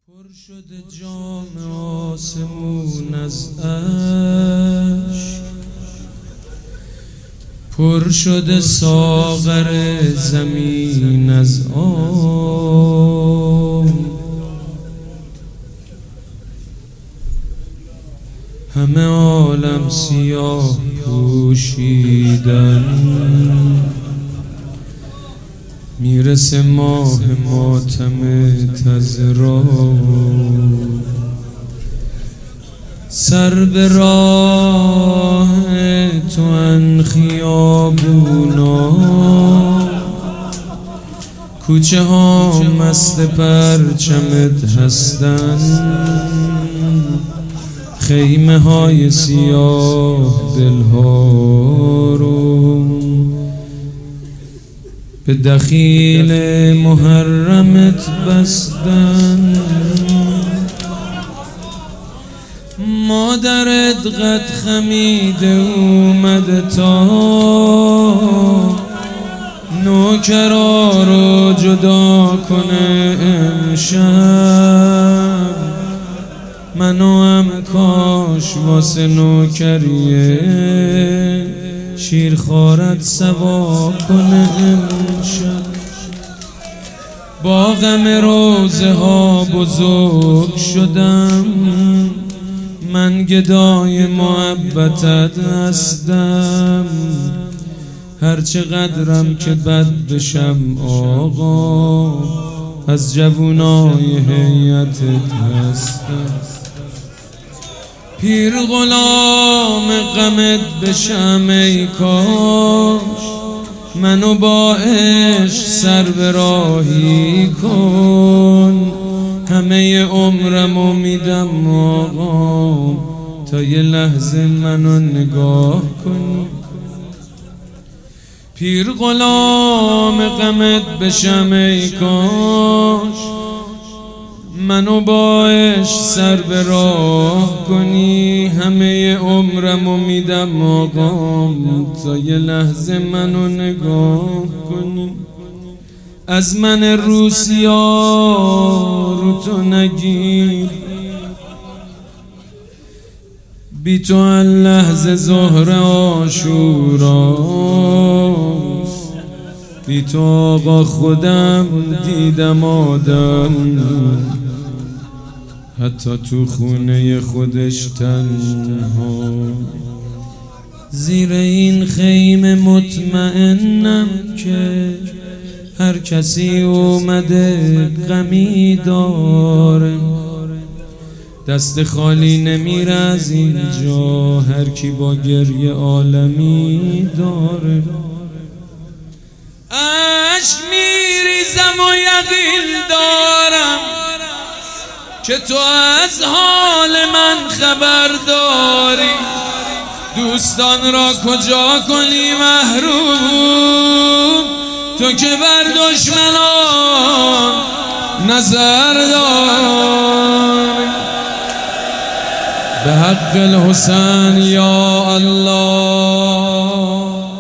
پر شده جام آسمون از اشک، پر شده ساغر زمین از آب، همه عالم سیاه پوشیدن، میرسه ماه ماتم تزرا، سر به راه تو ان خیابونا، کوچه ها مست پرچمت هستن، خیمه های سیاه دلها رو به دخیل محرمت بستن. مادرت قد خمیده اومده تا نوکرا رو جدا کنه امشب، منو هم کاش واسه نوکریه شیرخوارت سوا کنه امشب. با غم روزه ها بزرگ شدم، من گدای محبتت هستم، هرچقدرم که بد بشم آقا از جوونای هیئتت هستم. پیر غلام غمت بشم ای کاش، منو با عشق سر به راهی کن، همه عمرمو میدم آقا تا یه لحظه منو نگاه کن. پیر غلام غمت بشم ای کاش، منو با عشق سر به راه کنی، همه عمرمو میدم آقا تا یه لحظه منو نگاه کنی. از من روسیا رو تو نگیر، بی تو هر لحظه ظهر عاشوراست، بی تو آقا خودم دیدم آدم حتی تو خونه خودش تنها. زیر این خیمه مطمئنم که هر کسی اومده غمی داره، دست خالی نمیره از اینجا، هر کی با گریه عالمی داره. اشک میریزم و یقین دارم که تو از حال من خبر داری، دوستان را کجا کنی محروم، تو که بر دشمنان نظر داری. به حق الحسین یا الله.